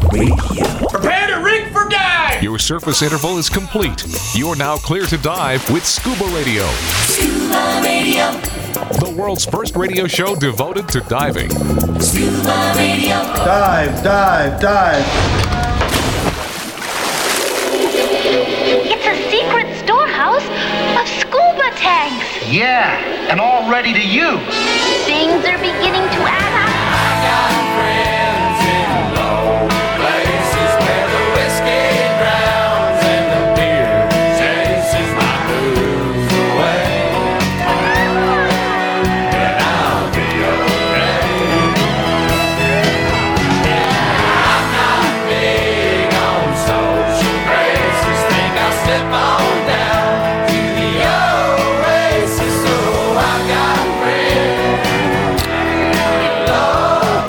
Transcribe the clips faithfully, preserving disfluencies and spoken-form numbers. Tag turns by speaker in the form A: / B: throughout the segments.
A: Radio.
B: Prepare to rig for dive!
C: Your surface interval is complete. You're now clear to dive with Scuba Radio.
A: Scuba Radio.
C: The world's first radio show devoted to diving.
A: Scuba Radio.
D: Dive, dive, dive.
E: It's a secret storehouse of scuba tanks.
F: Yeah, and all ready to use.
E: Things are beginning to add up.
B: I got friends in low places where the whiskey drowns and the beer chases my blues away. And I'll be okay. Yeah, I'm not big on social graces. Think I'll slip on down to the oasis. So I got friends in low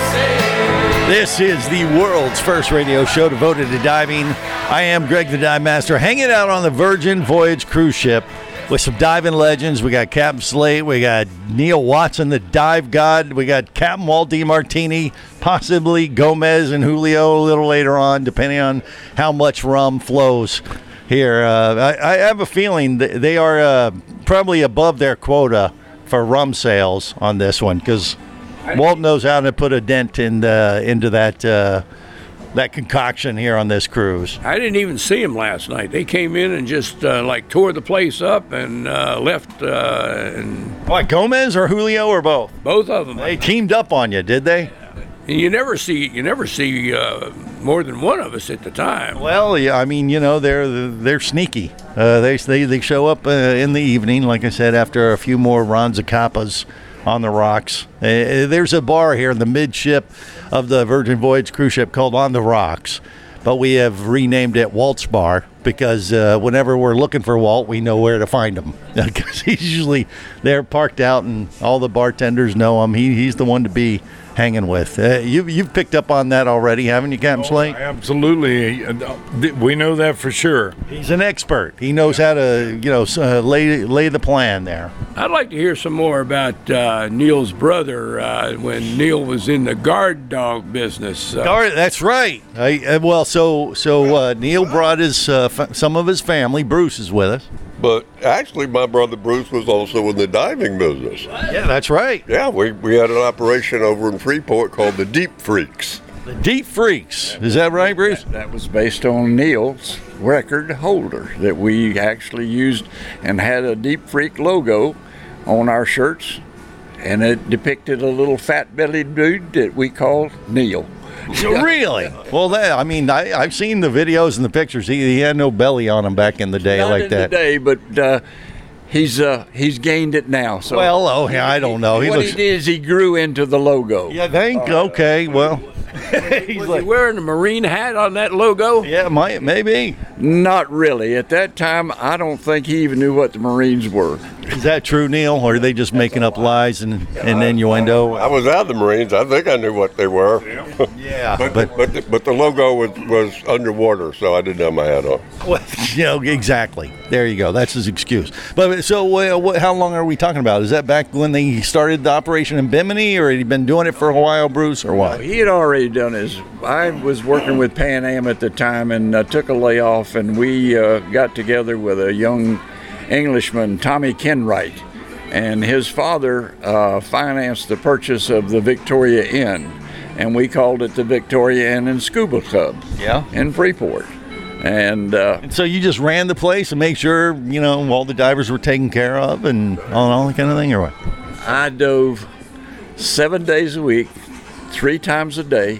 B: places.
D: This is the world's first radio show devoted to diving. I am Greg the Dive Master, hanging out on the Virgin Voyage cruise ship with some diving legends. We got Captain Slate, we got Neil Watson, the dive god, we got Captain Walt DiMartini, possibly Gomez and Julio a little later on, depending on how much rum flows here. Uh, I, I have a feeling that they are uh, probably above their quota for rum sales on this one, because Walt knows how to put a dent in the, into that uh, that concoction here on this cruise.
G: I didn't even see them last night. They came in and just uh, like tore the place up and uh, left, uh, and
D: What, Gomez or Julio or both?
G: both of them.
D: They teamed up on you, did they?
G: And you never see you never see uh, more than one of us at the time.
D: Well, yeah, I mean, you know, they're they're sneaky. Uh, they they they show up uh, in the evening, like I said, after a few more Ronzacappas on the rocks. Uh, there's a bar here in the midship of the Virgin Voyage cruise ship called On the Rocks, but we have renamed it Walt's Bar because uh, whenever we're looking for Walt, we know where to find him because he's usually there parked out, and all the bartenders know him. He he's the one to be hanging with. Uh, you've you've picked up on that already, haven't you, Captain Slate?
H: Absolutely. Uh, We know that for sure.
D: He's an expert. He knows how to, you know, s- uh, lay lay the plan there.
G: I'd like to hear some more about uh, Neil's brother uh, when Neil was in the guard dog business. Uh,
D: All right, that's right. I, uh, well, so so uh, Neil brought his uh, f- some of his family. Bruce is with us.
I: But actually, my brother Bruce was also in the diving business.
D: Yeah, that's right.
I: Yeah, we, we had an operation over in Freeport called the Deep Freaks.
D: The Deep Freaks. Is that right, Bruce?
J: That was based on Neil's record holder that we actually used and had a Deep Freak logo on our shirts, and it depicted a little fat-bellied dude that we called Neil.
D: Really? Well, that, I mean, I, I've seen the videos and the pictures. He, he had no belly on him back in the day
J: Not
D: like
J: in
D: that.
J: the day, but uh, he's uh, he's gained it now. So
D: Well, oh, yeah, I don't know. He
J: what
D: looks.
J: he did is he grew into the logo.
D: Yeah, think. Okay, well. He's
G: was
D: like,
G: he wearing a Marine hat on that logo?
D: yeah, might maybe.
J: Not really. At that time, I don't think he even knew what the Marines were.
D: Is that true, Neil, or are they just making up lies and, and innuendo?
I: I was out of the Marines. I think I knew what they were.
D: Yeah,
I: But,
D: but
I: but, the, but the logo was, was underwater, so I didn't have my hat on.
D: well, you know, exactly. There you go. That's his excuse. But so, uh, what, how long are we talking about? Is that back when they started the operation in Bimini, or had he been doing it for a while, Bruce, or what?
J: He had already done his. I was working with Pan Am at the time and uh, took a layoff, and we uh, got together with a young Englishman, Tommy Kenwright, and his father uh, financed the purchase of the Victoria Inn, and we called it the Victoria Inn and Scuba Club
D: Yeah.
J: in Freeport. And uh,
D: And so you just ran the place and make sure, you know, all the divers were taken care of and all, all that kind of thing, or what?
J: I dove seven days a week, three times a day,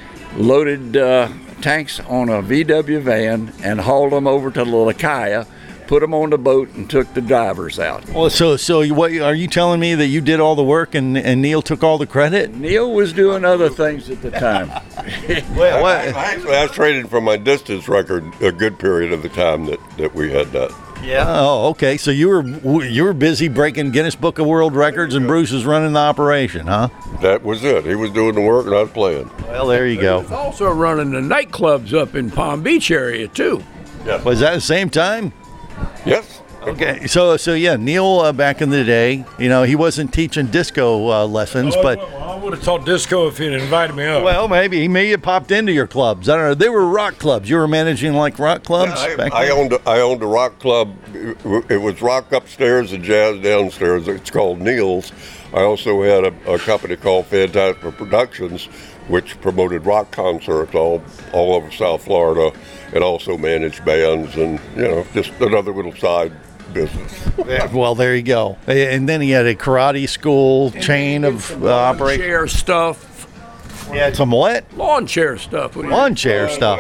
J: loaded uh, tanks on a V W van and hauled them over to Lakaia, put them on the boat, and took the divers out.
D: Well, so so you- what are you telling me that you did all the work and, and Neil took all the credit?
J: Neil was doing other things at the time.
D: Well,
I: I, I actually, I traded for my distance record a good period of the time that, that we had that.
D: Yeah. Oh, okay. So you were you were busy breaking Guinness Book of World Records, and Bruce was running the operation, huh?
I: That was it. He was doing the work and I was playing.
D: Well, there you go.
G: Also running the nightclubs up in Palm Beach area too.
D: Was that the same time?
I: Yes.
D: Okay. So so yeah, Neil uh, back in the day, you know, he wasn't teaching disco uh, lessons, but
H: would have taught disco if he'd invited me up.
D: Well, maybe he may have popped into your clubs. I don't know. They were rock clubs. You were managing like rock clubs.
I: I,
D: back
I: I
D: then?
I: owned a, I owned a rock club. It was rock upstairs and jazz downstairs. It's called Neil's. I also had a, a company called Fantastic Productions, which promoted rock concerts all all over South Florida, and also managed bands, and you know, just another little side business.
D: Yeah, well, there you go. And then he had a karate school chain of uh, operations.
G: Chair stuff.
D: He had some what?
G: Lawn chair stuff.
D: Lawn chair stuff.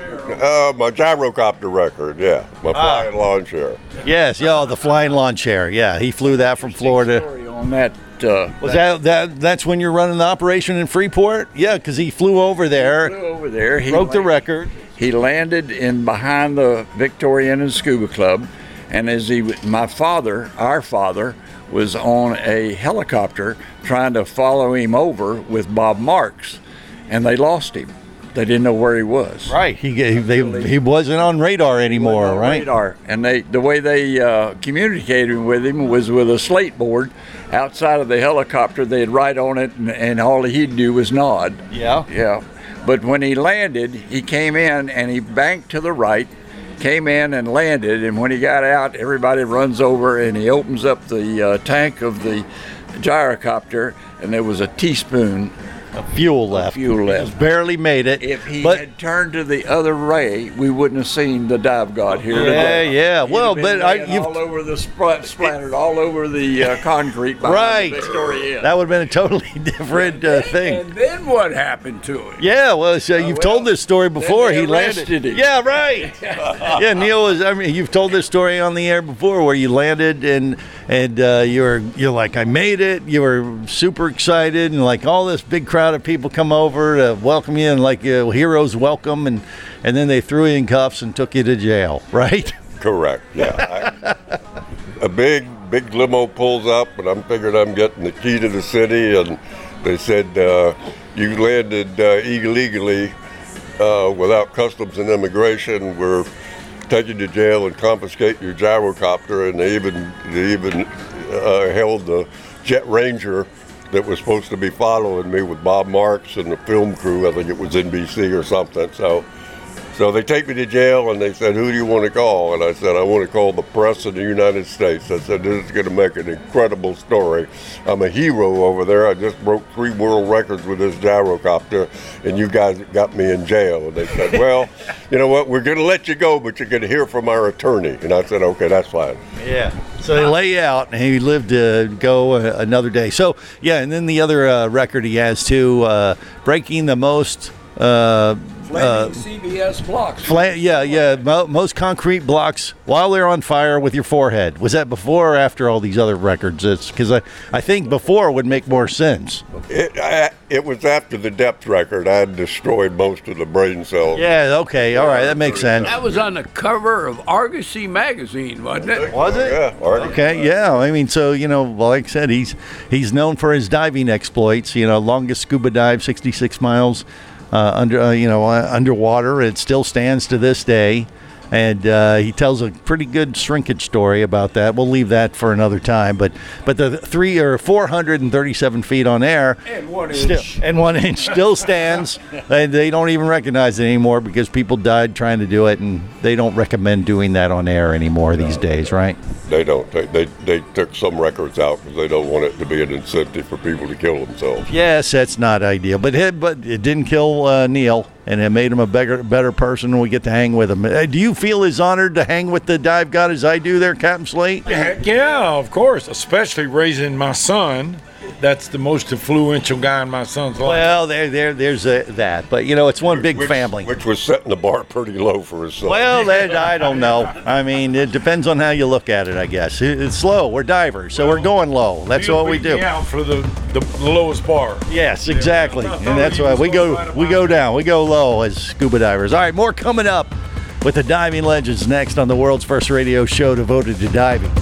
I: Uh, my gyrocopter record, yeah, my flying lawn chair.
D: Yes, yeah, the flying lawn chair. Yeah, he flew that from Florida.
J: Story on that. Uh,
D: Was that, that that's when you're running the operation in Freeport? Yeah, because he flew over there,
J: flew over there. He
D: broke the
J: la-
D: record.
J: He landed in behind the Victoria Inn and Scuba Club, and as he, my father, our father, was on a helicopter trying to follow him over with Bob Marks, and they lost him. They didn't know where he was.
D: Right. He they, he wasn't on radar anymore,
J: on
D: right?
J: Radar, and they the way they uh, communicated with him was with a slate board outside of the helicopter. They'd write on it, and, and all he'd do was nod.
D: Yeah.
J: Yeah. But when he landed, he came in and he banked to the right, came in and landed, and when he got out, everybody runs over and he opens up the uh, tank of the gyrocopter, and there was a teaspoon
D: of fuel left.
J: Fuel left.
D: Just barely made it.
J: If he
D: but,
J: had turned to the other way, we wouldn't have seen the dive god here
D: yeah,
J: today.
D: Yeah,
J: He'd
D: Well,
J: have been
D: but I,
J: laying
D: you've
J: all over the splat, splattered all over the uh, concrete behind
D: right.
J: the Victoria Inn.
D: That would have been a totally different uh, thing.
G: And then what happened to it?
D: Yeah, well, so you've
J: well,
D: told this story before.
J: they
D: He landed.
J: arrested him.
D: Yeah, right. yeah, Neil was. I mean, you've told this story on the air before, where you landed and and uh, you're you're like, I made it. You were super excited, and like all this big crowd of people come over to welcome you, and like uh, heroes welcome, and and then they threw you in cuffs and took you to jail, right?
I: Correct. Yeah. I, a big big limo pulls up, and I'm figuring I'm getting the key to the city, and they said uh, you landed uh, illegally uh, without customs and immigration. We're taking you to jail and confiscate your gyrocopter, and they even they even uh, held the Jet Ranger that was supposed to be following me with Bob Marks and the film crew. I think it was N B C or something. So so they take me to jail, and they said, who do you want to call? And I said, I want to call the press of the United States. I said, this is going to make an incredible story. I'm a hero over there. I just broke three world records with this gyrocopter, and you guys got me in jail. And they said, well, you know what, we're going to let you go, but you're going to hear from our attorney. And I said, okay, that's fine.
D: Yeah. So they lay you out, and he lived to go uh, another day. So, yeah, and then the other uh, record he has, too, uh, breaking the most... Uh,
G: Uh, C B S blocks.
D: Fla- yeah, yeah. Mo- most concrete blocks while they're on fire with your forehead. Was that before or after all these other records? Because I, I think before would make more sense.
I: It, I, it was after the Depth record. I had destroyed most of the brain cells.
D: Yeah, okay. All right. That makes sense.
G: That was on the cover of Argosy magazine, wasn't it?
D: Was it?
I: Yeah. Argus.
D: Okay, yeah. I mean, so, you know, well, like I said, he's he's known for his diving exploits. You know, longest scuba dive, sixty-six miles. Uh, under uh, you know uh, underwater. It still stands to this day, and uh, he tells a pretty good shrinkage story about that. We'll leave that for another time. But but the three or four hundred and thirty-seven feet on air,
G: And one
D: still,
G: inch.
D: and one inch still stands. And they don't even recognize it anymore because people died trying to do it, and they don't recommend doing that on air anymore these days, right?
I: They don't. They, they, they took some records out because they don't want it to be an incentive for people to kill themselves.
D: Yes, that's not ideal, but it, but it didn't kill uh, Neil, and it made him a better better person, and we get to hang with him. Uh, do you feel as honored to hang with the dive god as I do there, Captain Slate?
H: Heck yeah, of course. Especially raising my son. That's the most influential guy in my son's life.
D: Well, there, there, there's a, that, but you know, it's one big
I: which,
D: family.
I: Which was setting the bar pretty low for his son.
D: Well, that, I don't know. I mean, it depends on how you look at it, I guess. It, it's low. We're divers, so we're going low. That's
H: He'll
D: what we
H: beat
D: do.
H: me out for the, the lowest bar.
D: Yes, exactly, and that's why we go we go down, we go low as scuba divers. All right, more coming up with the diving legends next on the world's first radio show devoted to diving.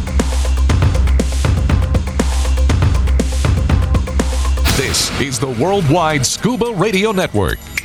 C: This is the Worldwide Scuba Radio Network.